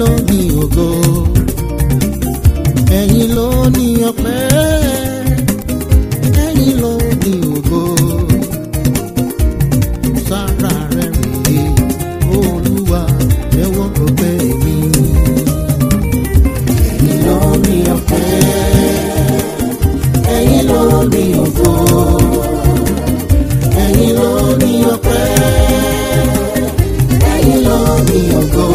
ló ní ògo, ẹ̀yin ló ní ọpẹ́, ẹ̀yin ló ní ògo. Sára rẹ̀ rèé Olúwa jẹ́wọ́ ọpẹ́ mi. Ẹ̀yin ló ní ọpẹ́, ẹ̀yin ló ní ògo, ẹ̀yin ló ní ọpẹ́, ẹ̀yin ló ní ògo.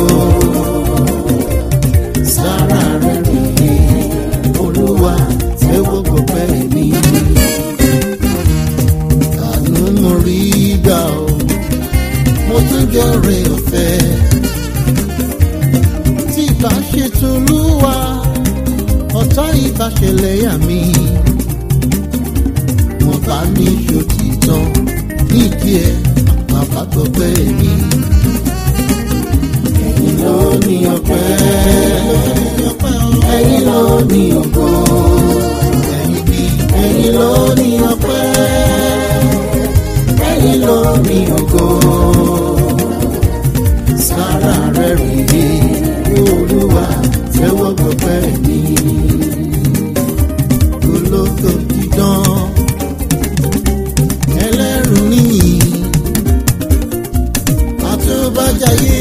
Sára rẹ̀ rèé Olúwa jẹ́wọ́ ọpẹ́ mi. Àánú mo rí gbà o, mo tún jọrẹ ọ̀fẹ́. Tí ìbá ṣe t'Olúwa, ọ̀tá ìbá ṣẹlẹ̀ yà mí. Mo bá ní ṣòtítọ́ nídìí ẹ̀ bàbá gbọ́pẹ́ mi. Ẹ̀yin ló ní ọpẹ́, ẹ̀yin ló ní ògo, ẹ̀yin ló ní ọpẹ́, ẹ̀yin ló ní ògo. Sára rẹ̀ rèé Olúwa jẹ́wọ́ gbọ́pẹ́ mi. Ológo dídán ẹlẹ́rù níyì, àtúbàjáyé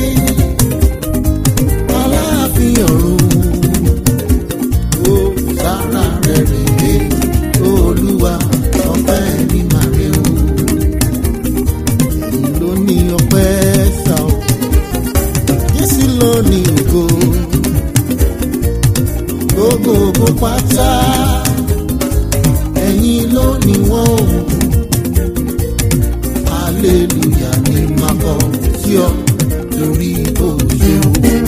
aláàfin ọ̀run. Ó sára rẹ̀ rèé Olúwa ọpẹ́ mi máa rè o. Èyí ló ní ọpẹ́ sá o, Jésù ló ní ògo, gbogbo ògo pátá ẹ̀yin ló ní wọ́n o. Hallelujah ni màá kọ sí ọ lórí òye o.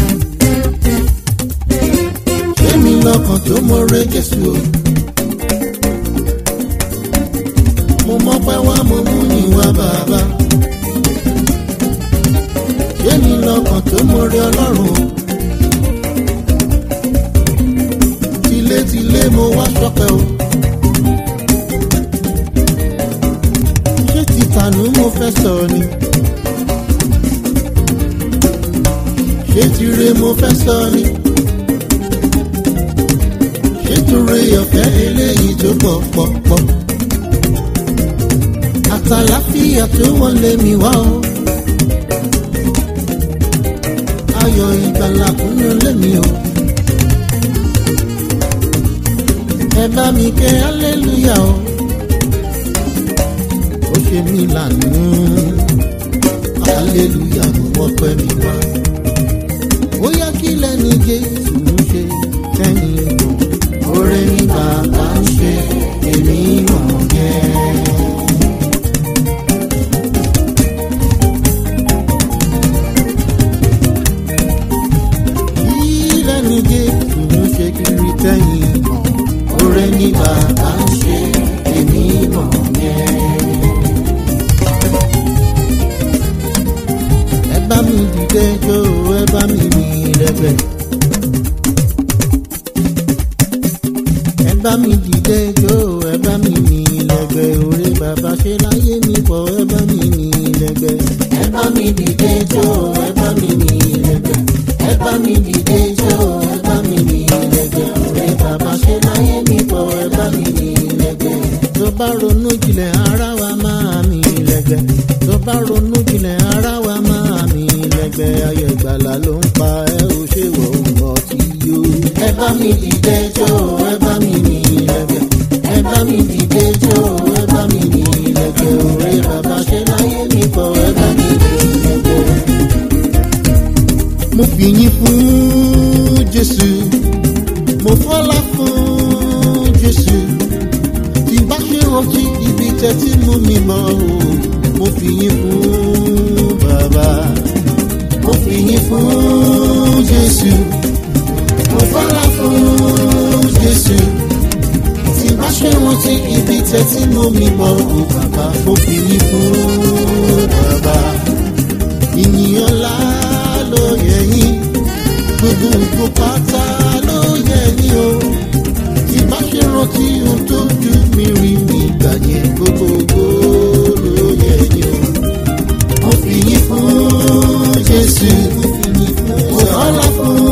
Ṣé mi lọ́kàn tó mọ̀rẹ́ Jésù o? Mo mọpẹ́ wá mo mú ìwà bàbá. Ṣé mi lọ́kàn tó mọ̀rẹ́ Ọlọ́run o? Tilétilé mo wá ṣọpẹ́ o. Ṣé tìtànú mo fẹ́ sọ ni? Ṣé tire mo fẹ́ sọ ni? Ṣé torí ọ̀fẹ́ eléyìí tó pọ̀ pọ̀ pọ̀? Àtàláfíà tó wọlé mi wá o. Ayọ̀ ìgbàlà kúnú lé mi o. Ẹ bá mi ké hallelujah o. Ó ṣe mí lànà, hallelujah mo wọ́pẹ́ mi wá. Ó yá kí lẹ́ni Jésù ń ṣe tẹ́yìn mọ̀, oore ní bàbá ń ṣe èmi mọ̀ yẹn. Kí lẹ́ni Jésù ń ṣe kiri tẹ́yìn mọ̀, oore ní bàbá ń ṣe èmi mọ̀ yẹn. Ẹ bá mi dìde jó, ẹ bá mi ní rẹ̀bẹ̀. Ẹ bá mi dìde jó, ẹ bá mi ní lẹ́gbẹ̀. Oore bàbá ṣe láyé mi pọ̀, ẹ bá mi ní lẹ́gbẹ̀. Ẹ bá mi dìde jó, ẹ bá mi ní lẹ́gbẹ̀. Ẹ bá mi dìde jó, ẹ bá mi ní lẹ́gbẹ̀. Oore bàbá ṣe láyé mi pọ̀, ẹ bá mi ní lẹ́gbẹ̀. Tó bá ronú jinlẹ̀ ara wa máa mi lẹ́gbẹ̀. Tó bá ronú jinlẹ̀ ara wa máa mi lẹ́gbẹ̀. Ayọ̀ ìgbàlà ló ń pa ẹ́ ò ṣe wọ̀ ọtí yó. Ẹ bá mi dìde jó, ẹ bá mi ní lẹ́gbẹ̀. Ẹ bá mi dìde jó, ẹ bá mi ní lẹ́gbẹ̀. Oore bàbá ṣe láyé mi pọ̀, ẹ bá mi ní lẹ́gbẹ̀. Mo fi yín fún Jésù, mo fọ́lá fún Jésù. Tí bá ṣe rántí ibi tẹ́tí mú mi mọ́ o, mo fi yín fún bàbá. Mo fi yín fún Jésù, mo fọ́lá fún Jésù. Tí bá ṣe rántí ibi tẹ́tí mú mi mọ́ o bàbá, mo fi yín fún bàbá. Ìyìn ọlá ló yẹ yín, gbogbo ògo pátá ló yẹ yín o. Tí bá ṣe rántí ohun tó ju mi rí nígbà yẹn, gbogbo ògo ló yẹ yín o. Mo fi yín fún Jésù, mo fọ́lá fún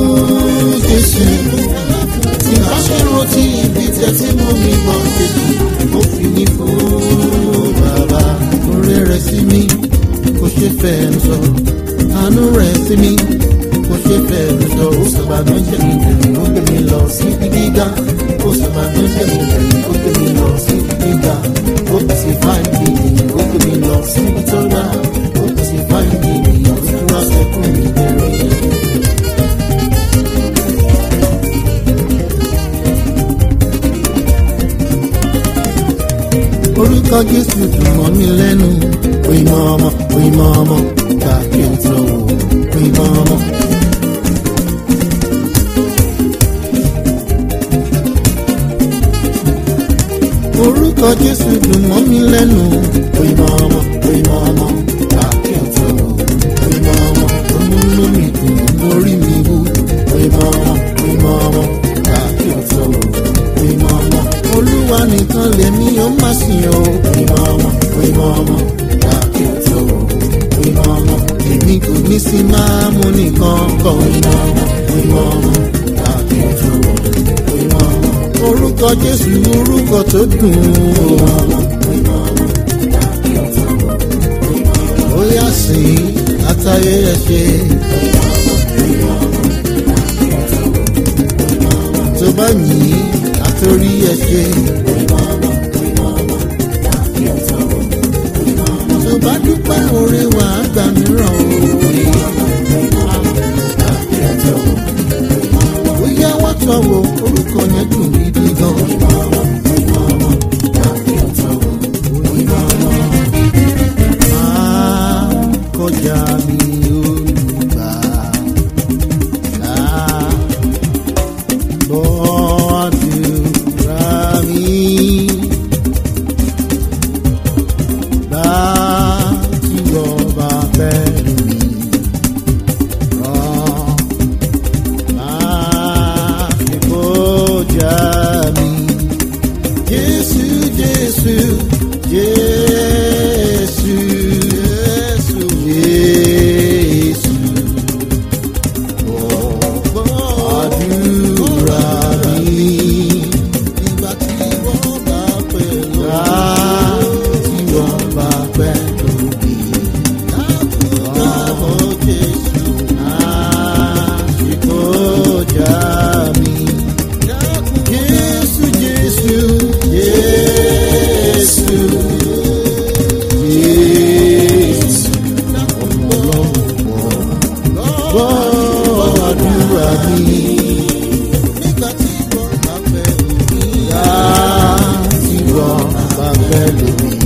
rẹ̀ sí mi kò ṣe fẹ́ mi sọ ó sọ̀bànújẹ́ mi dẹ̀rìn ó gbé mi lọ sí ibi gíga ó sọ̀bànújẹ́ mi dẹ̀rìn ó gbé mi lọ sí ibi gíga ó sì fáìlì mi ó gbé mi lọ sí ibi tó dá ó sì fáìlì mi ó sì wá sẹ́kùn mi dẹ̀rìn. Orúkọ Jésù dùn mọ́ mi lẹ́nu òyìnbó ọmọ gbà kí n tó wò òyìnbó ọmọ. Orúkọ Jésù dùn mọ́ mi lẹ́nu òyìnbó ọmọ gbà kí n tó wò òyìnbó ọmọ. Olúlo mi dùn lórí mi wú òyìnbó ọmọ gbà kí n tó wò òyìnbó ọmọ. Olúwa nìkan lèmi ó má sìn o òyìnbó ọmọ gbà kí n tó wò òyìnbó ọmọ. Èmi kò ní sí máa mú nìkan kọ òyìnbó ọmọ gbà kí n tó wò òyìnbó ọmọ. Orúkọ Jésù orúkọ tó dùn ó yá sí àtàyè ẹ ṣe tó bá yìn àtòrí ẹ ṣe tó bá dúpẹ́ oore wà á gbà mìíràn ó yá wọ́n tọ́ wo orúkọ yẹn dùn gidi gan. Máa kọjá mi olùgbà gbọ́ àdúrà mi bá tí wọ́n bá pẹ̀lú mi rán máa fi kọjá mi. Jésù Jésù Jésù Jésù Jésù gbọ́ àdúrà mi nígbà tí wọ́n bá pẹ̀lú tí wọ́n bá pẹ̀lú mi. Dákúndábọ̀ Jésù àṣìkọjá mi. Jésù Jésù Jésù Jésù gbọ́ àdúrà mi nígbà tí wọ́n bá pẹ̀lú mi. Tí wọ́n bá pẹ̀lú mi.